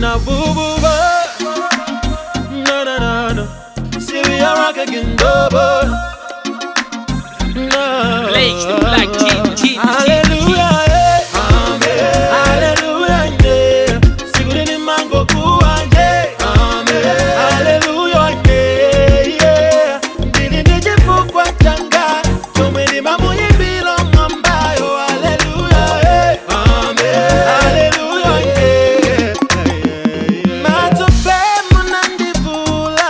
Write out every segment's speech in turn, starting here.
na boo boo boo. No no no no. See we are rock again, double. No. Blaze the black king. Hallelujah, amen. Hallelujah, yeah. Sigurine mango kuanje. Amen. Hallelujah, yeah. Ndili nijifukwa changa. Chomeni mamunyi bilo mambayo. Hallelujah, amen. Hallelujah, yeah. Matope munandivula.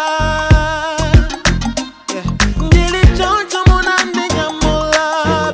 Ndili choncho munandinyamula.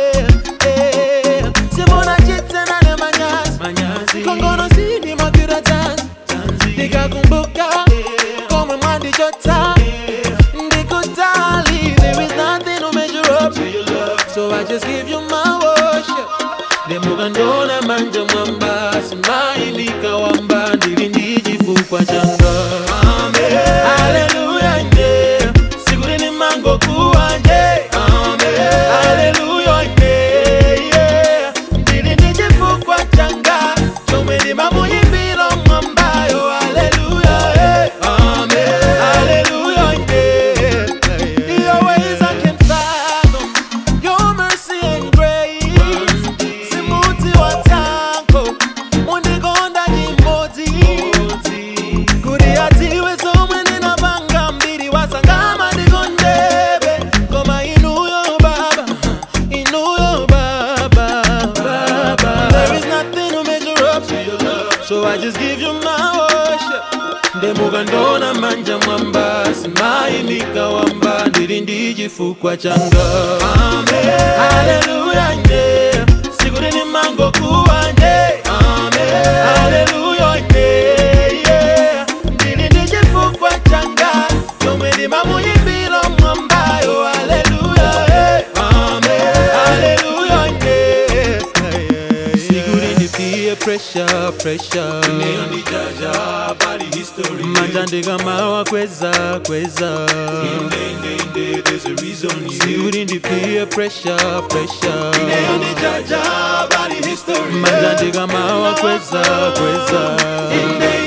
Simona chitena ne manyazi. Kongono sini makira tanzi. Nikakumbuka kama mwandi jota. Ndikutali, there is nothing to measure up to your love. So I just give you my worship. Demugandona manja mwamba. Simai nikawamba. Ndili nijifukwa changa. Amen. Hallelujah, yeah. Sigurine mango kuanje. Amen. Hallelujah, yeah. Ndili nijifukwa changa. Chomeni mamunyi bilo mwambayo. Hallelujah, amen. Hallelujah, yeah. Your ways I can fathom. Your mercy and grace. Simuti watango. Mundigonda jimoti. Kuriatiwe somwe ninabanga mbili wasangama digondebe. Koma inuyo baba. Inuyo baba. There is nothing to measure up to your love. So I just give you my worship. Ndemugandona manja mwamba. Simai nikawamba. Ndili ndijifukwa changa. Amen. Hallelujah, yeah. Sigurine mango kuanje. Amen. Hallelujah, yeah. Ndili ndijifukwa changa. Chomeni mamunyi bilo mwambayo. Hallelujah, amen. Hallelujah, yeah. Sigurine peer pressure. Neon jaja body history. Manjandega mawa kweza. There's a reason you. Sigurine peer pressure. Neon jaja body history. Manjandega mawa kweza.